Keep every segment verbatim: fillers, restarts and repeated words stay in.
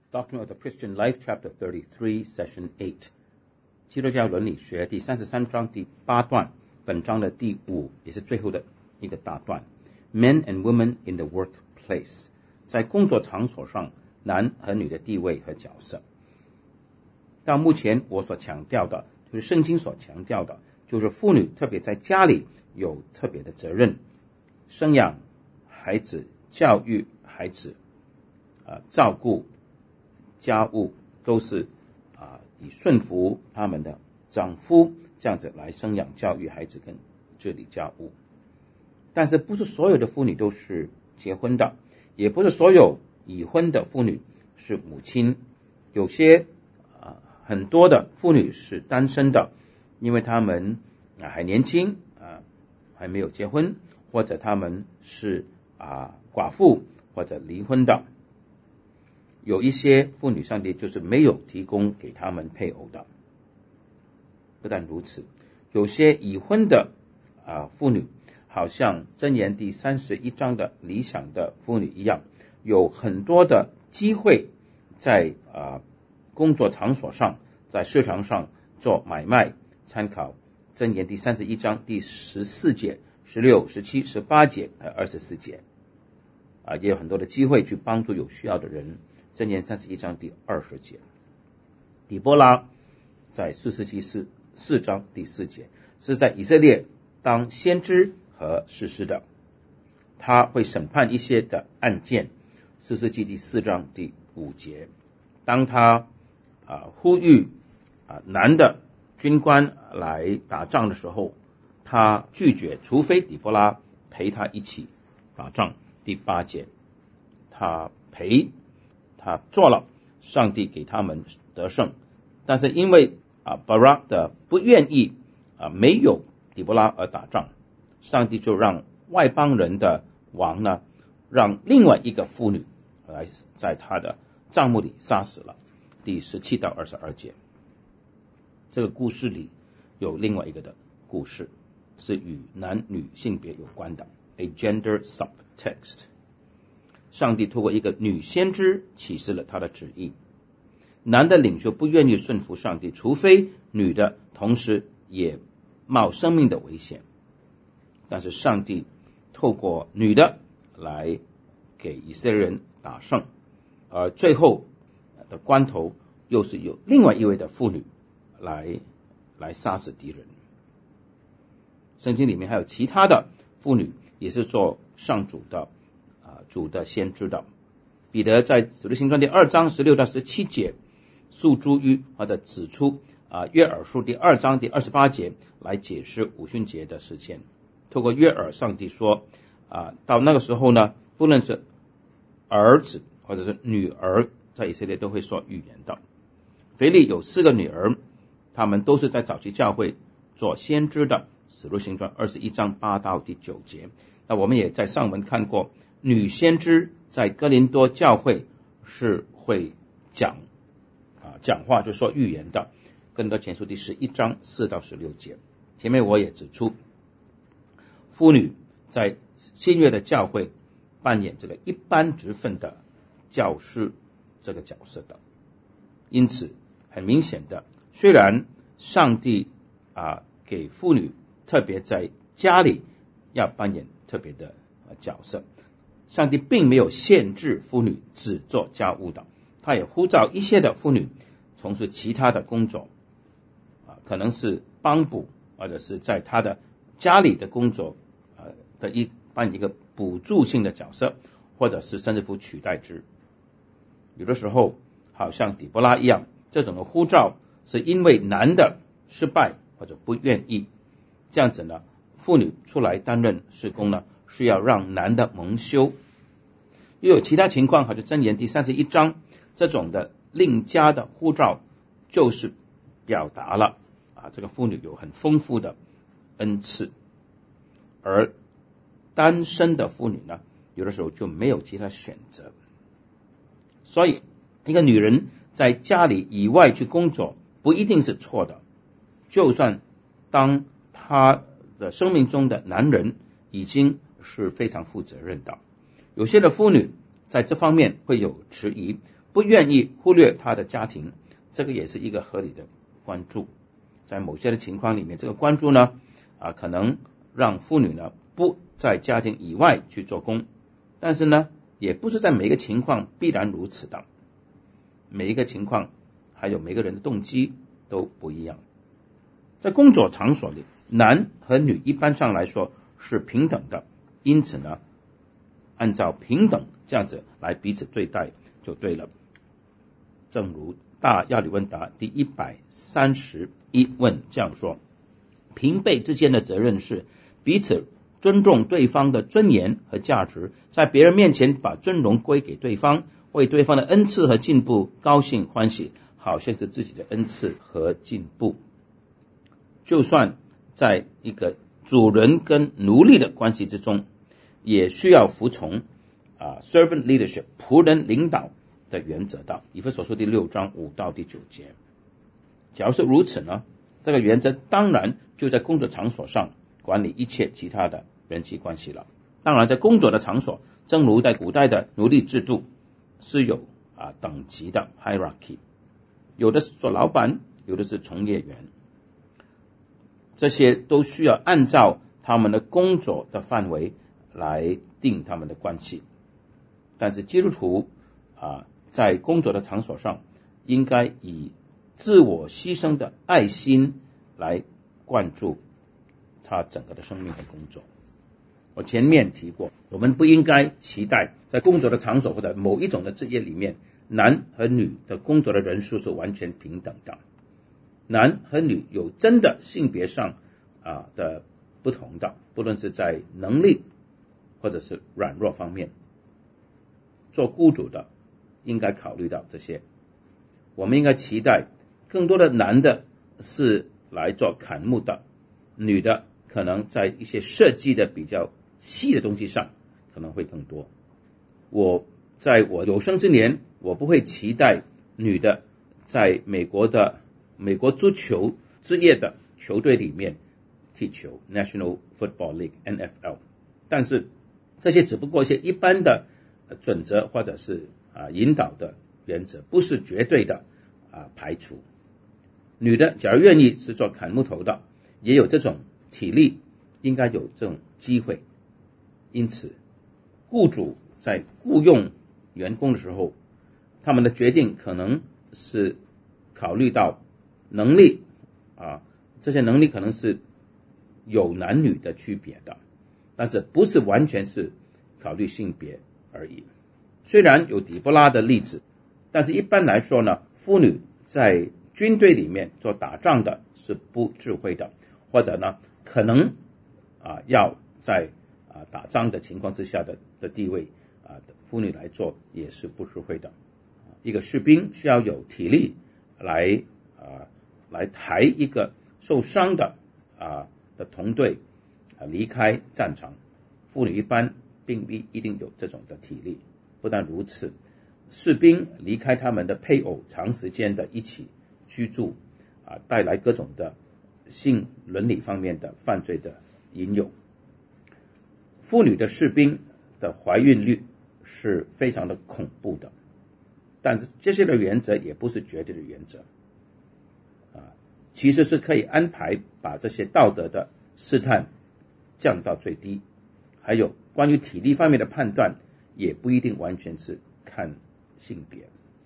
Doctrine of the Christian Life, Chapter thirty-three, Session eight. 基督教伦理学第三十三章第八段，本章的第五也是最后的一个大段。Men and women in the workplace， 在工作场所上，男和女的地位和角色。到目前我所强调的，就是圣经所强调的，就是妇女特别在家里有特别的责任，生养孩子、教育孩子、呃、照顾家务，都是、呃、以顺服他们的丈夫这样子来生养教育孩子跟治理家务。但是不是所有的妇女都是结婚的，也不是所有已婚的妇女是母亲，有些、呃、很多的妇女是单身的，因为他们、呃、还年轻、呃、还没有结婚，或者他们是、呃、寡妇或者离婚的。有一些妇女上帝就是没有提供给他们配偶的。不但如此，有些已婚的、呃、妇女，好像箴言第三十一章的理想的妇女一样，有很多的机会在、呃、工作场所上，在市场上做买卖。参考箴言第三十一章第十四节、十六、十七、十八节和二十四节、呃、也有很多的机会去帮助有需要的人。箴言三十一章第二十节。底波拉在士师记四四章第四节，是在以色列当先知和士师的，他会审判一些的案件。士师记第四章第五节，当他、呃、呼吁、呃、男的军官来打仗的时候，他拒绝，除非底波拉陪他一起打仗。第八节，他陪他做了，上帝给他们得胜。但是因为啊巴拉的不愿意啊没有底波拉而打仗，上帝就让外邦人的王呢，让另外一个妇女来在他的帐幕里杀死了。第十七到二十二节，这个故事里有另外一个的故事，是与男女性别有关的 ，a gender subtext。上帝透过一个女先知启示了他的旨意，男的领袖不愿意顺服上帝，除非女的同时也冒生命的危险。但是上帝透过女的来给以色列人打胜，而最后的关头又是有另外一位的妇女来来杀死敌人。圣经里面还有其他的妇女也是做上主的主的先知的。彼得在使徒行传第二章十六到十七节诉诸于或者指出、呃、约珥书第二章第二十八节来解释五旬节的事件。透过约珥，上帝说、呃、到那个时候呢，不论是儿子或者是女儿，在以色列都会说预言的。腓利有四个女儿，他们都是在早期教会做先知的。使徒行传二十一章八到第九节。那我们也在上文看过，女先知在哥林多教会是会讲、啊、讲话，就说预言的。哥林多前书第十一章四到十六节。前面我也指出，妇女在新约的教会扮演这个一般职分的教师这个角色的。因此很明显的，虽然上帝、啊、给妇女特别在家里要扮演特别的角色，上帝并没有限制妇女只做家务的，他也呼召一些的妇女从事其他的工作、啊、可能是帮补，或者是在他的家里的工作、呃、的一扮演一个补助性的角色，或者是甚至乎取代之。有的时候好像底波拉一样，这种的呼召是因为男的失败或者不愿意，这样子呢，妇女出来担任事工呢，是要让男的蒙羞。又有其他情况，好像箴言第三十一章这种的另加的呼召，就是表达了啊，这个妇女有很丰富的恩赐，而单身的妇女呢，有的时候就没有其他选择。所以一个女人在家里以外去工作不一定是错的，就算当她的生命中的男人已经是非常负责任的。有些的妇女在这方面会有迟疑， 不愿意忽略他的家庭，这个也是一个合理的关注。在某些的情况里面，这个关注呢啊，可能让妇女呢不在家庭以外去做工，但是呢也不是在每一个情况必然如此的，每一个情况还有每个人的动机都不一样。在工作场所里，男和女一般上来说是平等的，因此呢按照平等这样子来彼此对待就对了。正如大要理问答第一百三十一问这样说，平辈之间的责任是彼此尊重对方的尊严和价值，在别人面前把尊荣归给对方，为对方的恩赐和进步高兴欢喜，好像是自己的恩赐和进步。就算在一个主人跟奴隶的关系之中，也需要服从啊 servant leadership 仆人领导的原则的，以弗所书第六章五到第九节。假如是如此呢，这个原则当然就在工作场所上管理一切其他的人际关系了。当然在工作的场所，正如在古代的奴隶制度是有啊等级的 hierarchy， 有的是做老板，有的是从业员，这些都需要按照他们的工作的范围来定他们的关系。但是基督徒啊在工作的场所上应该以自我牺牲的爱心来灌注他整个的生命和工作。我前面提过，我们不应该期待在工作的场所或者某一种的职业里面，男和女的工作的人数是完全平等的。男和女有真的性别上啊的不同的，不论是在能力或者是软弱方面。做雇主的应该考虑到这些。我们应该期待更多的男的是来做砍木的，女的可能在一些设计的比较细的东西上可能会更多。我在我有生之年，我不会期待女的在美国的美国足球职业的球队里面踢球 National Football League N F L， 但是这些只不过一些一般的准则或者是啊引导的原则，不是绝对的啊排除。女的假如愿意是做砍木头的，也有这种体力，应该有这种机会。因此雇主在雇用员工的时候，他们的决定可能是考虑到能力啊，这些能力可能是有男女的区别的，但是不是完全是考虑性别而已。虽然有底波拉的例子，但是一般来说呢，妇女在军队里面做打仗的是不智慧的，或者呢可能啊要在啊打仗的情况之下的的地位啊妇女来做也是不智慧的。一个士兵需要有体力来啊来抬一个受伤的啊的同队啊离开战场，妇女一般并不一定有这种的体力。不但如此，士兵离开他们的配偶长时间的一起居住啊，带来各种的性伦理方面的犯罪的引诱。妇女的士兵的怀孕率是非常的恐怖的，但是这些的原则也不是绝对的原则啊，其实是可以安排把这些道德的试探降到最低。还有关于体力方面的判断也不一定完全是看性别。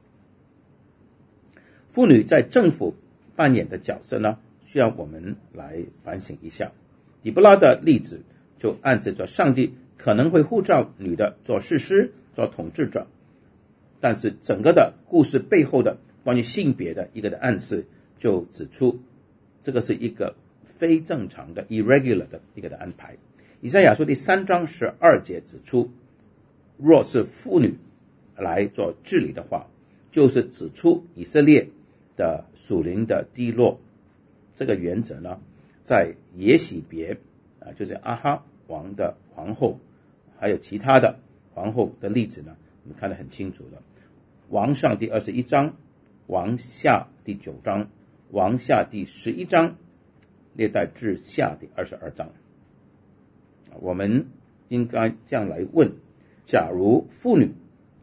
妇女在政府扮演的角色呢，需要我们来反省一下。底波拉的例子就暗示着上帝可能会呼召女的做士师，做统治者，但是整个的故事背后的关于性别的一个的暗示就指出，这个是一个非正常的 irregular 的一个的安排。以赛亚书第三章十二节指出，若是妇女来做治理的话，就是指出以色列的属灵的低落。这个原则呢，在耶洗别啊，就是阿哈王的皇后，还有其他的皇后的例子呢，我们看得很清楚了。王上第二十一章，王下第九章，王下第十一章，列代志下第二十二章。我们应该这样来问，假如妇女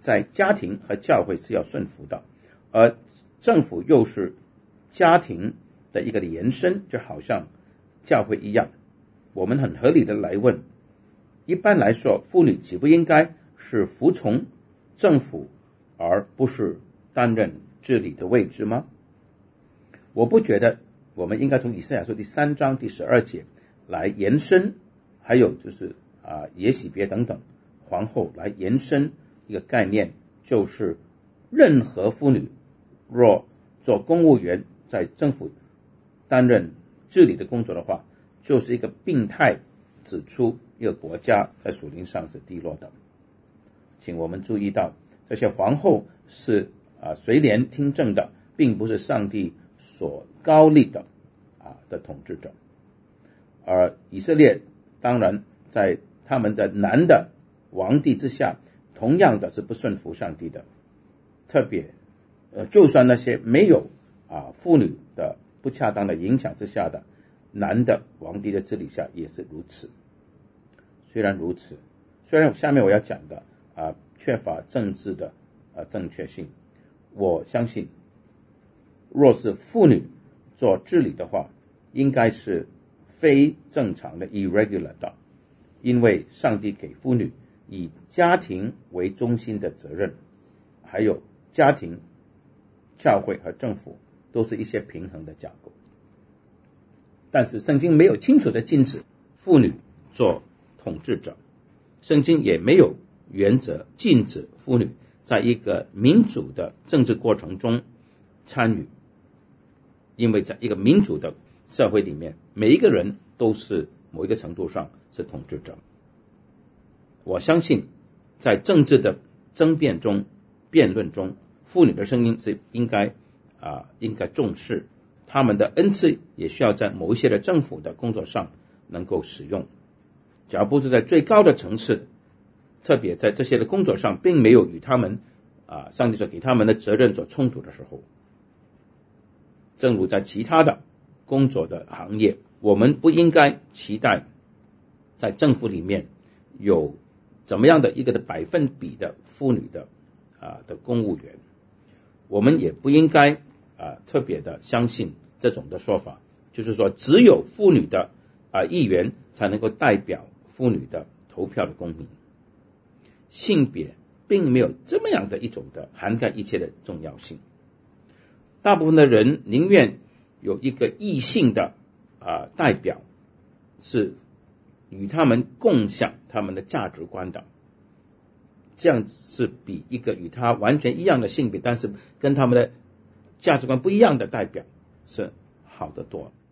在家庭和教会是要顺服的，而政府又是家庭的一个延伸，就好像教会一样。我们很合理的来问，一般来说，妇女岂不应该是服从政府，而不是担任治理的位置吗？我不觉得我们应该从以赛亚书第三章第十二节来延伸，还有就是啊耶洗别等等皇后来延伸一个概念，就是任何妇女若做公务员，在政府担任治理的工作的话，就是一个病态，指出一个国家在属灵上是低落的。请我们注意到，这些皇后是啊垂帘听政的，并不是上帝所高立的啊的统治者。而以色列当然在他们的男的皇帝之下，同样的是不顺服上帝的。特别呃，就算那些没有啊妇女的不恰当的影响之下的男的皇帝的治理下也是如此。虽然如此，虽然下面我要讲的啊缺乏政治的啊正确性，我相信若是妇女做治理的话，应该是非正常的 irregular 的，因为上帝给妇女以家庭为中心的责任，还有家庭、教会和政府都是一些平衡的架构。但是圣经没有清楚的禁止妇女做统治者，圣经也没有原则禁止妇女在一个民主的政治过程中参与，因为在一个民主的社会里面，每一个人都是某一个程度上是统治者。我相信在政治的争辩中、辩论中，妇女的声音是应该啊应该重视，他们的恩赐也需要在某一些的政府的工作上能够使用。假如不是在最高的层次，特别在这些的工作上并没有与他们啊上帝所给他们的责任所冲突的时候，正如在其他的工作的行业，我们不应该期待在政府里面有怎么样的一个的百分比的妇女的啊的公务员，我们也不应该啊特别的相信这种的说法，就是说只有妇女的啊议员才能够代表妇女的投票的公民。性别并没有这么样的一种的涵盖一切的重要性。大部分的人宁愿有一个异性的啊代表，是与他们共享他们的价值观的，这样是比一个与他完全一样的性别，但是跟他们的价值观不一样的代表是好得多。